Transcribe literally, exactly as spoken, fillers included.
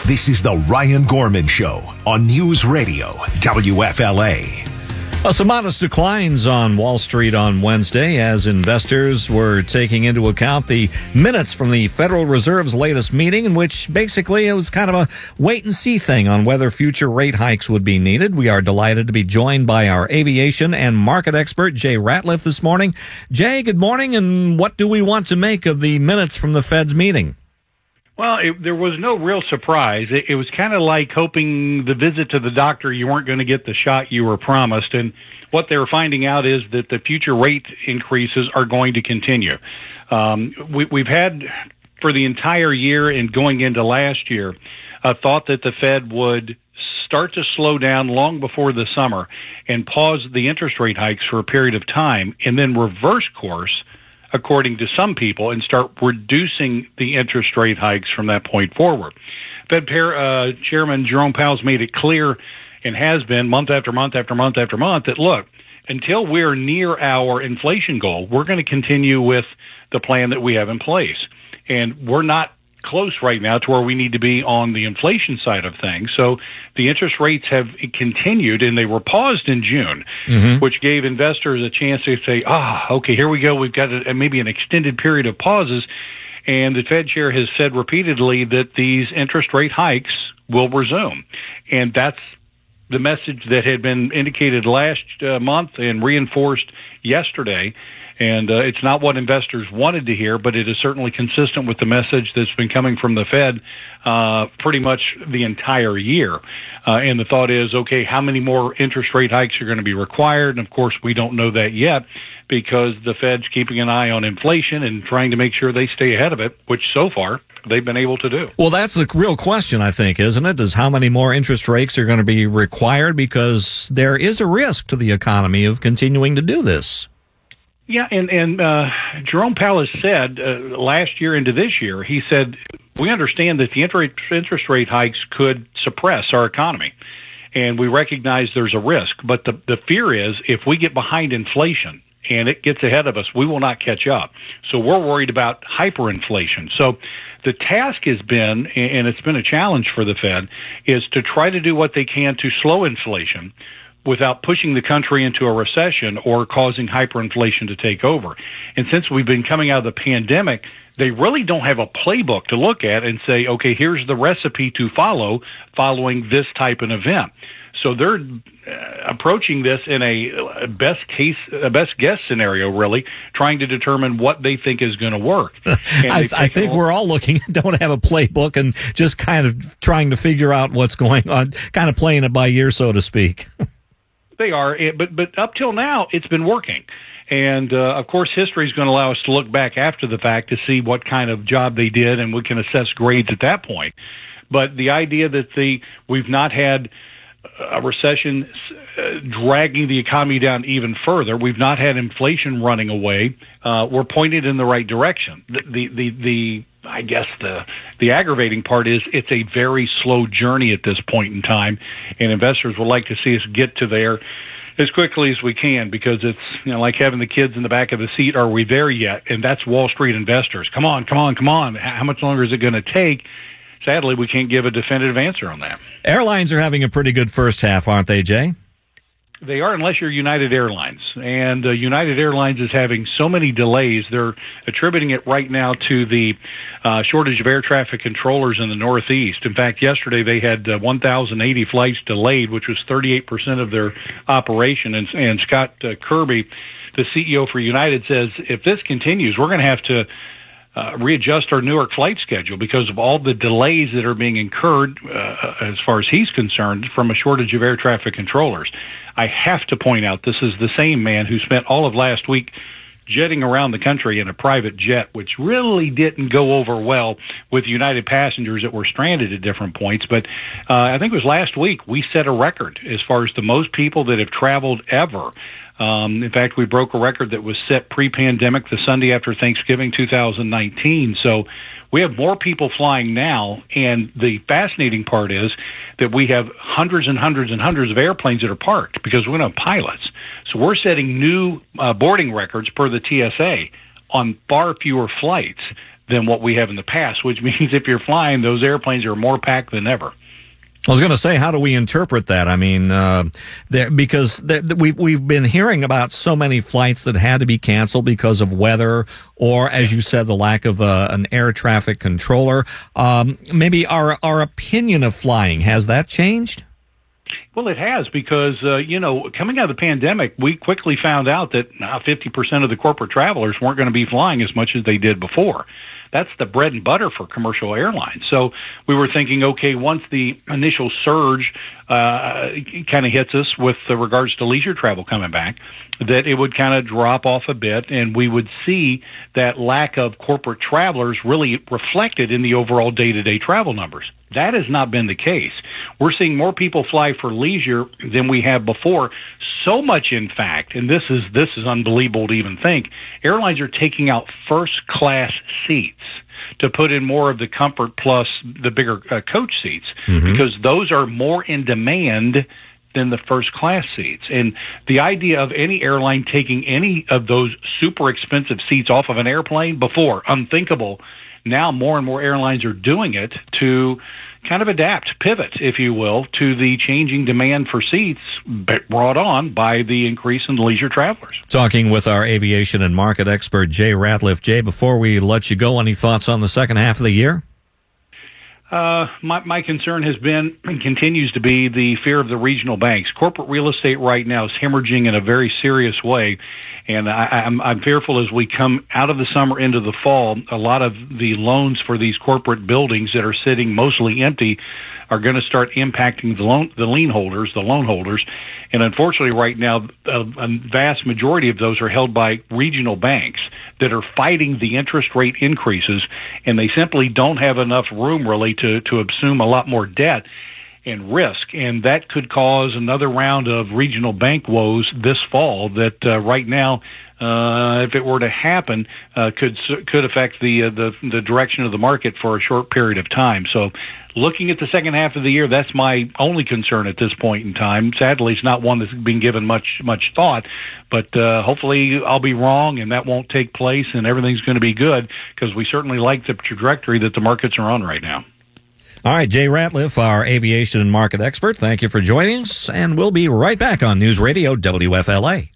This is the Ryan Gorman Show on News Radio W F L A. Uh, some modest declines on Wall Street on Wednesday as investors were taking into account the minutes from the Federal Reserve's latest meeting, in which basically it was kind of a wait-and-see thing on whether future rate hikes would be needed. We are delighted to be joined by our aviation and market expert, Jay Ratliff, this morning. Jay, good morning, and what do we want to make of the minutes from the Fed's meeting? Well, it, there was no real surprise. It, it was kind of like hoping the visit to the doctor, you weren't going to get the shot you were promised. And what they were finding out is that the future rate increases are going to continue. Um, we, we've had, for the entire year and going into last year, a thought that the Fed would start to slow down long before the summer and pause the interest rate hikes for a period of time and then reverse course, according to some people, and start reducing the interest rate hikes from that point forward. Fed Pair, uh, Chairman Jerome Powell's made it clear, and has been month after month after month after month, that, look, until we're near our inflation goal, we're going to continue with the plan that we have in place. And we're not close right now to where we need to be on the inflation side of things. So the interest rates have continued, and they were paused in June, mm-hmm. which gave investors a chance to say, ah, okay, here we go. We've got a, maybe an extended period of pauses. And the Fed chair has said repeatedly that these interest rate hikes will resume. And that's the message that had been indicated last uh, month and reinforced yesterday. And uh, it's not what investors wanted to hear, but it is certainly consistent with the message that's been coming from the Fed uh, pretty much the entire year. Uh, and the thought is, okay, how many more interest rate hikes are going to be required? And, of course, we don't know that yet because the Fed's keeping an eye on inflation and trying to make sure they stay ahead of it, which so far they've been able to do. Well, that's the real question, I think, isn't it? Is how many more interest rates are going to be required, because there is a risk to the economy of continuing to do this. Yeah, and, and uh, Jerome Powell has said uh, last year into this year, he said, we understand that the interest rate hikes could suppress our economy, and we recognize there's a risk. But the, the fear is if we get behind inflation and it gets ahead of us, we will not catch up. So we're worried about hyperinflation. So the task has been, and it's been a challenge for the Fed, is to try to do what they can to slow inflation without pushing the country into a recession or causing hyperinflation to take over. And since we've been coming out of the pandemic, they really don't have a playbook to look at and say, okay, here's the recipe to follow following this type of event. So they're uh, approaching this in a best case, a best guess scenario, really, trying to determine what they think is going to work. I, I think we're all looking, don't have a playbook, and just kind of trying to figure out what's going on, kind of playing it by ear, so to speak. They are, but but up till now, it's been working. And, uh, of course, history is going to allow us to look back after the fact to see what kind of job they did, and we can assess grades at that point. But the idea that the we've not had a recession uh, dragging the economy down even further, we've not had inflation running away, uh, we're pointed in the right direction. The, the, the, the I guess the the aggravating part is it's a very slow journey at this point in time, and investors would like to see us get to there as quickly as we can, because it's, you know, like having the kids in the back of the seat. Are we there yet? And that's Wall Street investors. Come on, come on, come on. How much longer is it going to take? Sadly, we can't give a definitive answer on that. Airlines are having a pretty good first half, aren't they, Jay? They are, unless you're United Airlines. And uh, United Airlines is having so many delays. They're attributing it right now to the uh, shortage of air traffic controllers in the Northeast. In fact, yesterday they had uh, one thousand eighty flights delayed, which was thirty-eight percent of their operation. And, and Scott uh, Kirby, the C E O for United, says if this continues, we're going to have to Uh, readjust our Newark flight schedule because of all the delays that are being incurred, uh, as far as he's concerned, from a shortage of air traffic controllers. I have to point out this is the same man who spent all of last week jetting around the country in a private jet, which really didn't go over well with United passengers that were stranded at different points. But uh, I think it was last week we set a record as far as the most people that have traveled ever. Um, in fact, we broke a record that was set pre-pandemic the Sunday after Thanksgiving two thousand nineteen. So we have more people flying now, and the fascinating part is that we have hundreds and hundreds and hundreds of airplanes that are parked because we don't have pilots. So we're setting new uh, boarding records per the T S A on far fewer flights. than what we have in the past, which means if you're flying, those airplanes are more packed than ever. I was going to say, how do we interpret that? I mean, uh, there, because there, we've, we've been hearing about so many flights that had to be canceled because of weather or, as you said, the lack of uh, an air traffic controller. Um, maybe our, our opinion of flying, has that changed? Well, it has, because, uh, you know, coming out of the pandemic, we quickly found out that now fifty percent of the corporate travelers weren't going to be flying as much as they did before. That's the bread and butter for commercial airlines. So we were thinking, okay, once the initial surge uh, kind of hits us with regards to leisure travel coming back, that it would kind of drop off a bit, and we would see that lack of corporate travelers really reflected in the overall day-to-day travel numbers. That has not been the case. We're seeing more people fly for leisure than we have before. So much, in fact, and this is this is unbelievable to even think, airlines are taking out first-class seats to put in more of the Comfort Plus, the bigger uh, coach seats, mm-hmm. because those are more in demand than the first-class seats. And the idea of any airline taking any of those super expensive seats off of an airplane before, unthinkable. Now more and more airlines are doing it to kind of adapt, pivot, if you will, to the changing demand for seats brought on by the increase in leisure travelers. Talking with our aviation and market expert, Jay Ratliff. Jay, before we let you go, any thoughts on the second half of the year? Uh, my, my concern has been and continues to be the fear of the regional banks. Corporate real estate right now is hemorrhaging in a very serious way, and I, I'm, I'm fearful as we come out of the summer into the fall, a lot of the loans for these corporate buildings that are sitting mostly empty are going to start impacting the loan, the lien holders, the loan holders, and unfortunately right now a, a vast majority of those are held by regional banks that are fighting the interest rate increases, and they simply don't have enough room really to, to assume a lot more debt and risk, and that could cause another round of regional bank woes this fall that uh, right now, uh, if it were to happen, uh, could could affect the, uh, the the direction of the market for a short period of time. So looking at the second half of the year, that's my only concern at this point in time. Sadly, it's not one that's been given much much thought, but uh, hopefully I'll be wrong and that won't take place and everything's going to be good, because we certainly like the trajectory that the markets are on right now. All right, Jay Ratliff, our aviation and market expert, thank you for joining us, and we'll be right back on News Radio W F L A.